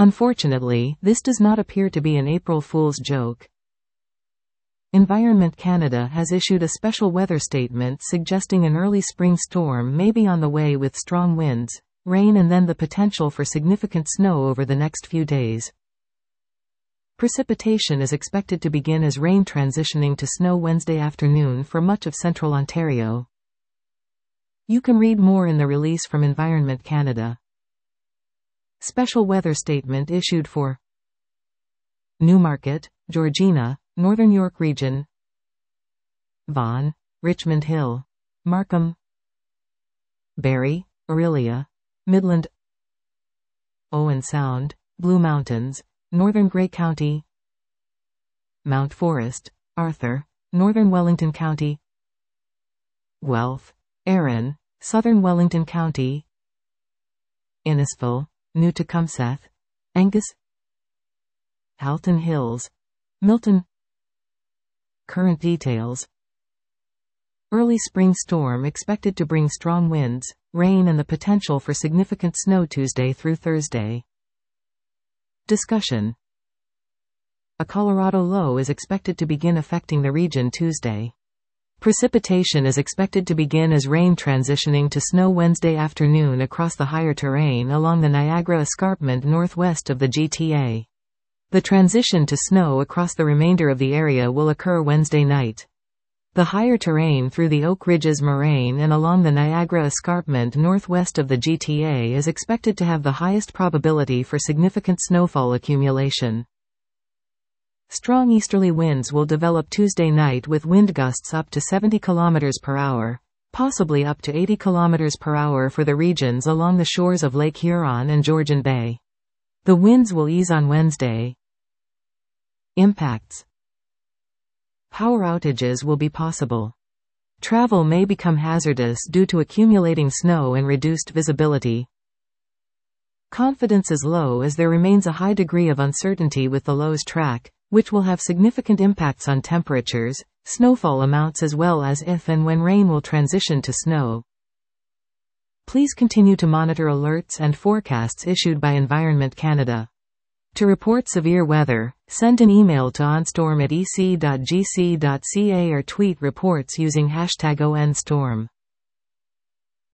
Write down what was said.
Unfortunately, this does not appear to be an April Fool's joke. Environment Canada has issued a special weather statement suggesting an early spring storm may be on the way with strong winds, rain and then the potential for significant snow over the next few days. Precipitation is expected to begin as rain transitioning to snow Wednesday afternoon for much of central Ontario. You can read more in the release from Environment Canada. Special weather statement issued for Newmarket, Georgina, Northern York Region, Vaughan, Richmond Hill, Markham, Barrie, Orillia, Midland, Owen Sound, Blue Mountains, Northern Grey County, Mount Forest, Arthur, Northern Wellington County, Guelph, Erin, Southern Wellington County, Innisfil, New Tecumseth, Angus, Halton Hills, Milton. Current details. Early spring storm expected to bring strong winds, rain and the potential for significant snow Tuesday through Thursday. Discussion. A Colorado low is expected to begin affecting the region Tuesday. Precipitation is expected to begin as rain transitioning to snow Wednesday afternoon across the higher terrain along the Niagara Escarpment northwest of the GTA. The transition to snow across the remainder of the area will occur Wednesday night. The higher terrain through the Oak Ridges Moraine and along the Niagara Escarpment northwest of the GTA is expected to have the highest probability for significant snowfall accumulation. Strong easterly winds will develop Tuesday night with wind gusts up to 70 km per hour, possibly up to 80 km per hour for the regions along the shores of Lake Huron and Georgian Bay. The winds will ease on Wednesday. Impacts. Power outages will be possible. Travel may become hazardous due to accumulating snow and reduced visibility. Confidence is low as there remains a high degree of uncertainty with the LOWS track, which will have significant impacts on temperatures, snowfall amounts as well as if and when rain will transition to snow. Please continue to monitor alerts and forecasts issued by Environment Canada. To report severe weather, send an email to onstorm@ec.gc.ca or tweet reports using #ONStorm.